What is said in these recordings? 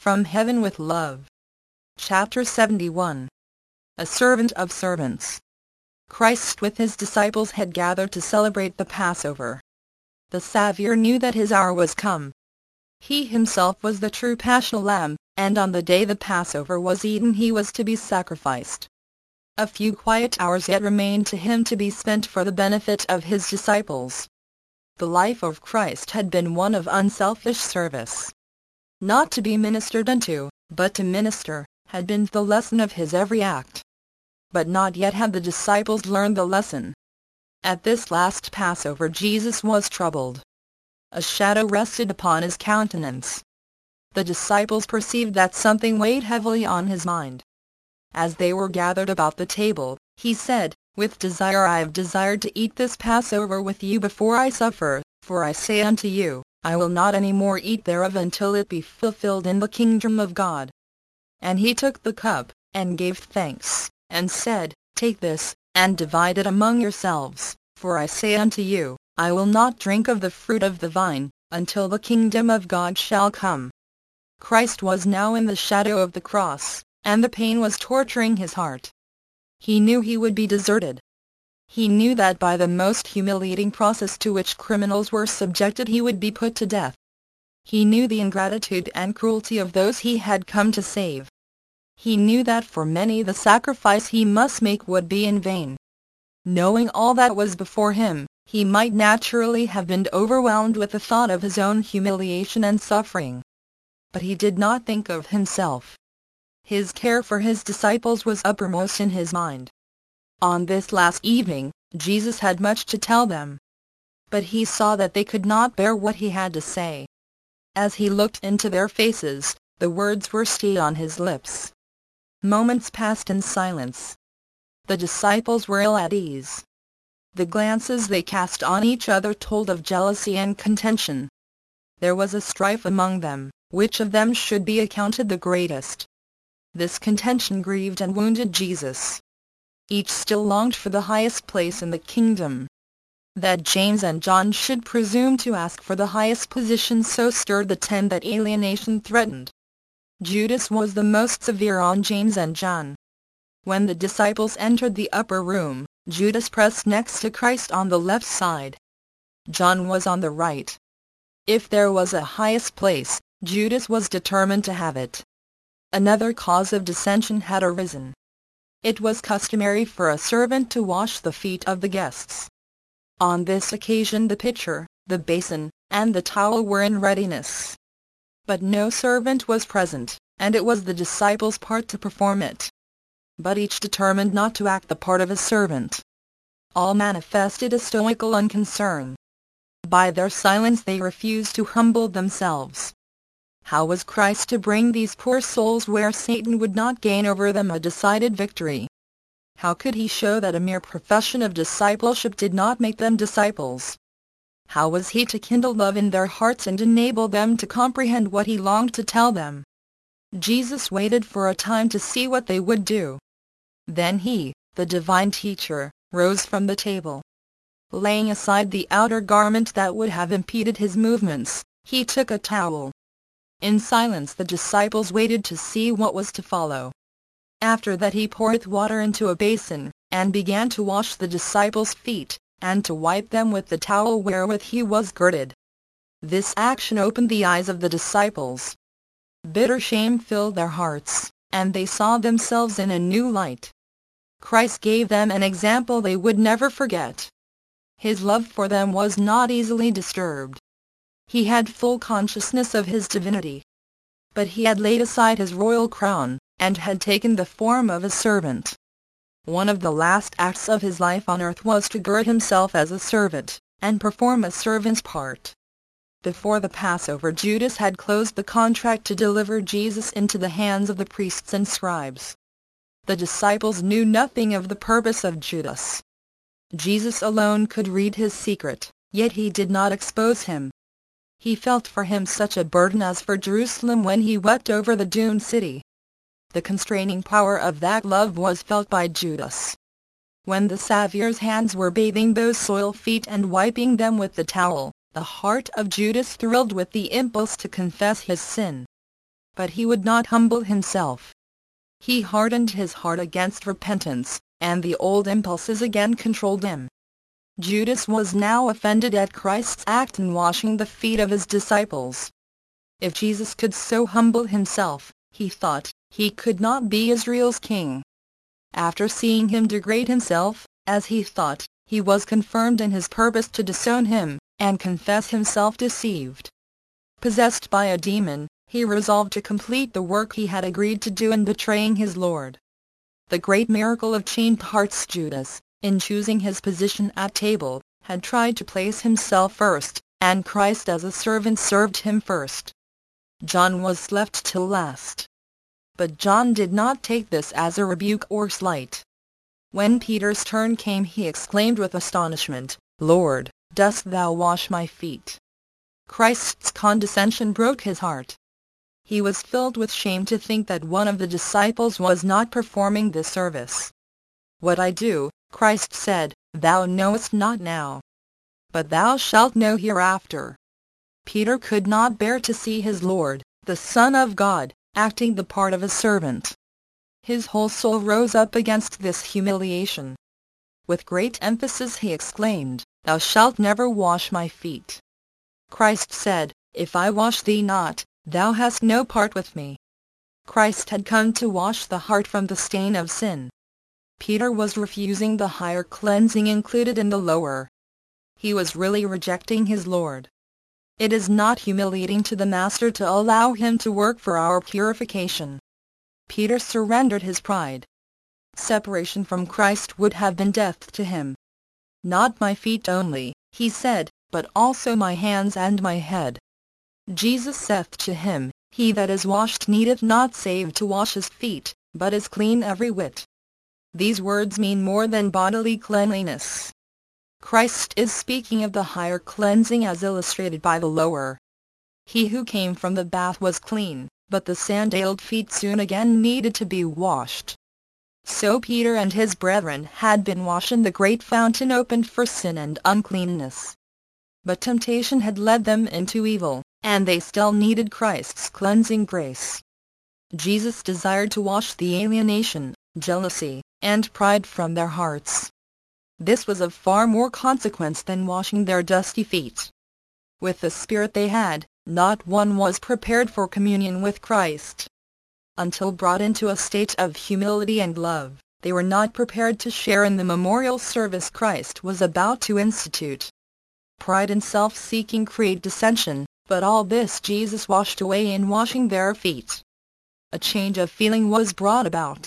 From Heaven with Love. Chapter 71. A Servant of Servants. Christ with his disciples had gathered to celebrate the Passover. The Savior knew that his hour was come. He himself was the true Paschal Lamb, and on the day the Passover was eaten he was to be sacrificed. A few quiet hours yet remained to him to be spent for the benefit of his disciples. The life of Christ had been one of unselfish service. Not to be ministered unto, but to minister, had been the lesson of his every act. But not yet had the disciples learned the lesson. At this last Passover Jesus was troubled. A shadow rested upon his countenance. The disciples perceived that something weighed heavily on his mind. As they were gathered about the table, he said, "With desire I have desired to eat this Passover with you before I suffer, for I say unto you, I will not any more eat thereof until it be fulfilled in the kingdom of God." And he took the cup, and gave thanks, and said, "Take this, and divide it among yourselves, for I say unto you, I will not drink of the fruit of the vine, until the kingdom of God shall come." Christ was now in the shadow of the cross, and the pain was torturing his heart. He knew he would be deserted. He knew that by the most humiliating process to which criminals were subjected he would be put to death. He knew the ingratitude and cruelty of those he had come to save. He knew that for many the sacrifice he must make would be in vain. Knowing all that was before him, he might naturally have been overwhelmed with the thought of his own humiliation and suffering. But he did not think of himself. His care for his disciples was uppermost in his mind. On this last evening, Jesus had much to tell them. But he saw that they could not bear what he had to say. As he looked into their faces, the words were stayed on his lips. Moments passed in silence. The disciples were ill at ease. The glances they cast on each other told of jealousy and contention. There was a strife among them, which of them should be accounted the greatest. This contention grieved and wounded Jesus. Each still longed for the highest place in the kingdom. That James and John should presume to ask for the highest position so stirred the tent that alienation threatened. Judas was the most severe on James and John. When the disciples entered the upper room, Judas pressed next to Christ on the left side. John was on the right. If there was a highest place, Judas was determined to have it. Another cause of dissension had arisen. It was customary for a servant to wash the feet of the guests. On this occasion the pitcher, the basin, and the towel were in readiness. But no servant was present, and it was the disciples' part to perform it. But each determined not to act the part of a servant. All manifested a stoical unconcern. By their silence they refused to humble themselves. How was Christ to bring these poor souls where Satan would not gain over them a decided victory? How could he show that a mere profession of discipleship did not make them disciples? How was he to kindle love in their hearts and enable them to comprehend what he longed to tell them? Jesus waited for a time to see what they would do. Then he, the divine teacher, rose from the table. Laying aside the outer garment that would have impeded his movements, he took a towel. In silence the disciples waited to see what was to follow. After that he poured water into a basin, and began to wash the disciples' feet, and to wipe them with the towel wherewith he was girded. This action opened the eyes of the disciples. Bitter shame filled their hearts, and they saw themselves in a new light. Christ gave them an example they would never forget. His love for them was not easily disturbed. He had full consciousness of his divinity. But he had laid aside his royal crown, and had taken the form of a servant. One of the last acts of his life on earth was to gird himself as a servant, and perform a servant's part. Before the Passover Judas had closed the contract to deliver Jesus into the hands of the priests and scribes. The disciples knew nothing of the purpose of Judas. Jesus alone could read his secret, yet he did not expose him. He felt for him such a burden as for Jerusalem when he wept over the doomed city. The constraining power of that love was felt by Judas. When the Saviour's hands were bathing those soiled feet and wiping them with the towel, the heart of Judas thrilled with the impulse to confess his sin. but he would not humble himself. He hardened his heart against repentance, and the old impulses again controlled him. Judas was now offended at Christ's act in washing the feet of his disciples. If Jesus could so humble himself, he thought, he could not be Israel's king. After seeing him degrade himself, as he thought, he was confirmed in his purpose to disown him, and confess himself deceived. Possessed by a demon, he resolved to complete the work he had agreed to do in betraying his Lord. The great miracle of chained hearts. Judas, in choosing his position at table, had tried to place himself first, and Christ as a servant served him first. John was left till last. But John did not take this as a rebuke or slight. When Peter's turn came, he exclaimed with astonishment, "Lord, dost thou wash my feet?" Christ's condescension broke his heart. He was filled with shame to think that one of the disciples was not performing this service. "What I do," Christ said, "thou knowest not now. But thou shalt know hereafter." Peter could not bear to see his Lord, the Son of God, acting the part of a servant. His whole soul rose up against this humiliation. With great emphasis he exclaimed, "Thou shalt never wash my feet." Christ said, "If I wash thee not, thou hast no part with me." Christ had come to wash the heart from the stain of sin. Peter was refusing the higher cleansing included in the lower. He was really rejecting his Lord. It is not humiliating to the Master to allow him to work for our purification. Peter surrendered his pride. Separation from Christ would have been death to him. "Not my feet only," he said, "but also my hands and my head." Jesus saith to him, "He that is washed needeth not save to wash his feet, but is clean every whit." These words mean more than bodily cleanliness. Christ is speaking of the higher cleansing as illustrated by the lower. He who came from the bath was clean, but the sandaled feet soon again needed to be washed. So Peter and his brethren had been washed in the great fountain opened for sin and uncleanness. But temptation had led them into evil, and they still needed Christ's cleansing grace. Jesus desired to wash the alienation, jealousy, and pride from their hearts. This was of far more consequence than washing their dusty feet. With the spirit they had, not one was prepared for communion with Christ. Until brought into a state of humility and love, they were not prepared to share in the memorial service Christ was about to institute. Pride and self-seeking create dissension, but all this Jesus washed away in washing their feet. A change of feeling was brought about.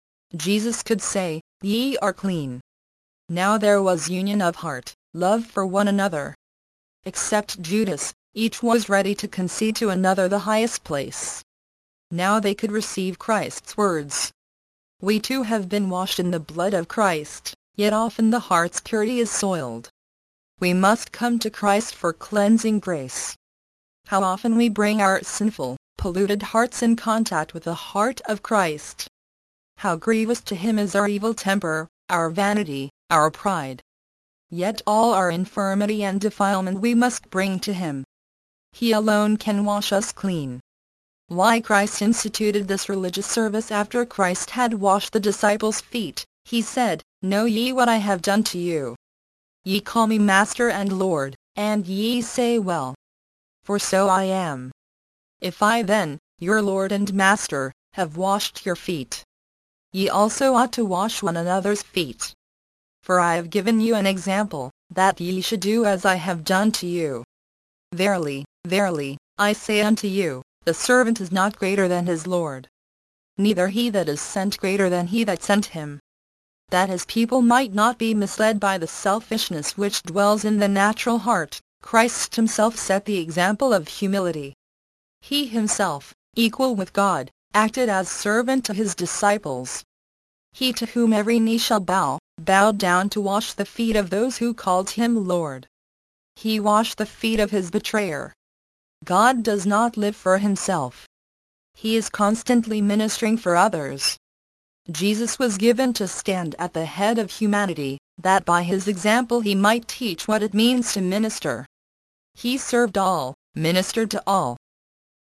Jesus could say, "Ye are clean." Now there was union of heart, love for one another. Except Judas, each was ready to concede to another the highest place. Now they could receive Christ's words. We too have been washed in the blood of Christ, yet often the heart's purity is soiled. We must come to Christ for cleansing grace. How often we bring our sinful, polluted hearts in contact with the heart of Christ. How grievous to Him is our evil temper, our vanity, our pride. Yet all our infirmity and defilement we must bring to Him. He alone can wash us clean. Why Christ instituted this religious service after Christ had washed the disciples' feet, He said, "Know ye what I have done to you? Ye call me Master and Lord, and ye say well. For so I am. If I then, your Lord and Master, have washed your feet, ye also ought to wash one another's feet. For I have given you an example, that ye should do as I have done to you. Verily, verily, I say unto you, the servant is not greater than his Lord, neither he that is sent greater than he that sent him." That his people might not be misled by the selfishness which dwells in the natural heart, Christ himself set the example of humility. He himself, equal with God, acted as servant to his disciples. He to whom every knee shall bow, bowed down to wash the feet of those who called him Lord. He washed the feet of his betrayer. God does not live for himself. He is constantly ministering for others. Jesus was given to stand at the head of humanity, that by his example he might teach what it means to minister. He served all, ministered to all.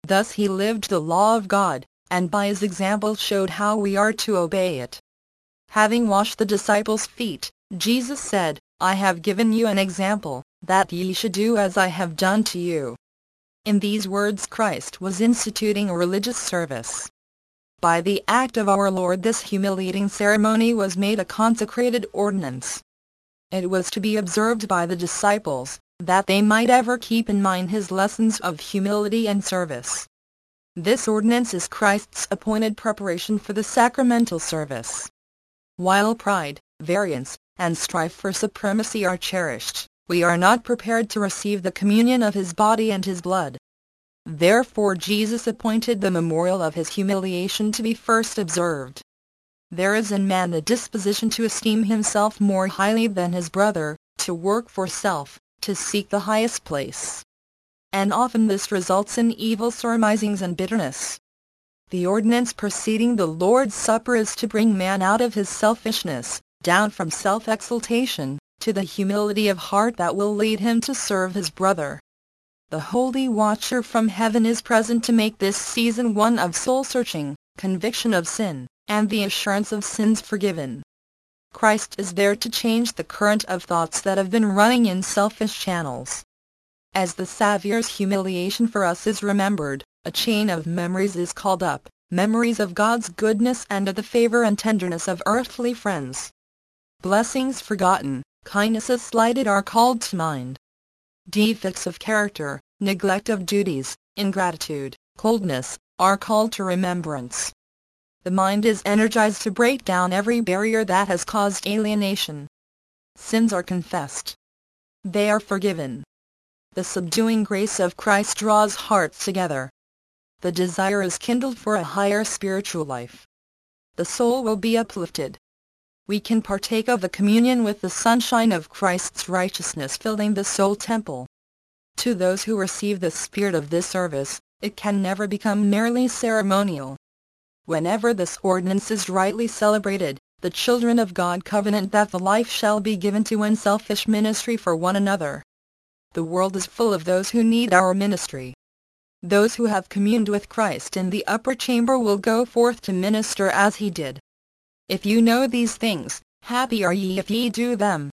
Thus he lived the law of God, and by his example showed how we are to obey it. Having washed the disciples' feet, Jesus said, I have given you an example, that ye should do as I have done to you. In these words Christ was instituting a religious service. By the act of our Lord this humiliating ceremony was made a consecrated ordinance. It was to be observed by the disciples, that they might ever keep in mind his lessons of humility and service. This ordinance is Christ's appointed preparation for the sacramental service. While pride, variance, and strife for supremacy are cherished, we are not prepared to receive the communion of his body and his blood. Therefore Jesus appointed the memorial of his humiliation to be first observed. There is in man the disposition to esteem himself more highly than his brother, to work for self, to seek the highest place. And often this results in evil surmisings and bitterness. The ordinance preceding the Lord's Supper is to bring man out of his selfishness, down from self-exaltation, to the humility of heart that will lead him to serve his brother. The Holy Watcher from heaven is present to make this season one of soul-searching, conviction of sin, and the assurance of sins forgiven. Christ is there to change the current of thoughts that have been running in selfish channels. As the Saviour's humiliation for us is remembered, a chain of memories is called up, memories of God's goodness and of the favor and tenderness of earthly friends. Blessings forgotten, kindnesses slighted are called to mind. Defects of character, neglect of duties, ingratitude, coldness, are called to remembrance. The mind is energized to break down every barrier that has caused alienation. Sins are confessed. They are forgiven. The subduing grace of Christ draws hearts together. The desire is kindled for a higher spiritual life. The soul will be uplifted. We can partake of the communion with the sunshine of Christ's righteousness filling the soul temple. To those who receive the spirit of this service, it can never become merely ceremonial. Whenever this ordinance is rightly celebrated, the children of God covenant that the life shall be given to unselfish ministry for one another. The world is full of those who need our ministry. Those who have communed with Christ in the upper chamber will go forth to minister as he did. If you know these things, happy are ye if ye do them.